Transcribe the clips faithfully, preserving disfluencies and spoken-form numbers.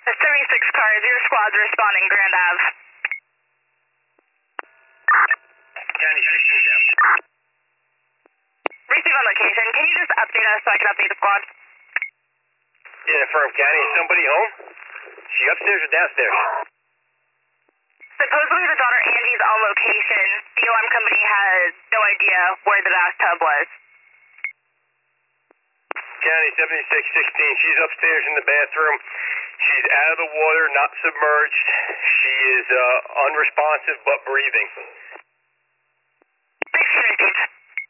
seventy-six cars, your squad's responding, Grand Ave. County sixteen down. Receive on location. Can you just update us so I can update the squad? Yeah, affirm, County. Is somebody home? She upstairs or downstairs? Supposedly the daughter Angie's on location. The O M company has no idea where the bathtub was. County seventy-six sixteen. She's upstairs in the bathroom. She's out of the water, not submerged. She is uh, unresponsive but breathing. sixteen received.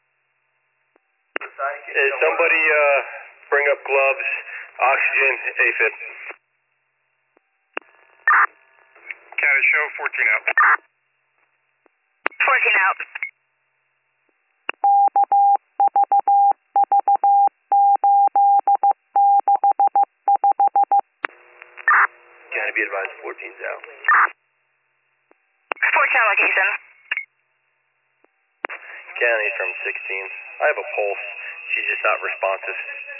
Is somebody uh, bring up gloves, oxygen, AFib? County show fourteen out. fourteen out. County be advised fourteen's out. fourteen on location. County from sixteen. I have a pulse. She's just not responsive.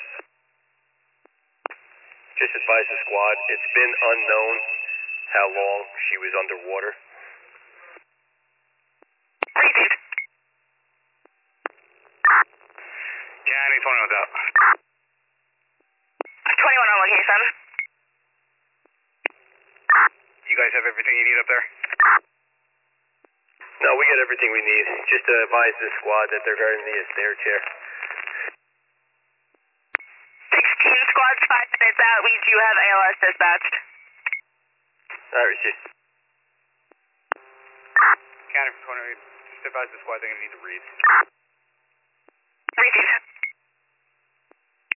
Just advise the squad. It's been unknown how long she was underwater. Received. County twenty-one's out. twenty-one on location. You guys have everything you need up there? No, we got everything we need. Just to advise the squad that they're going to need a stair chair. sixteen squads, five minutes out. We do have A L S dispatched. All right, receive. County from twenty-eight, just advise the squad they're going to need to read. Received.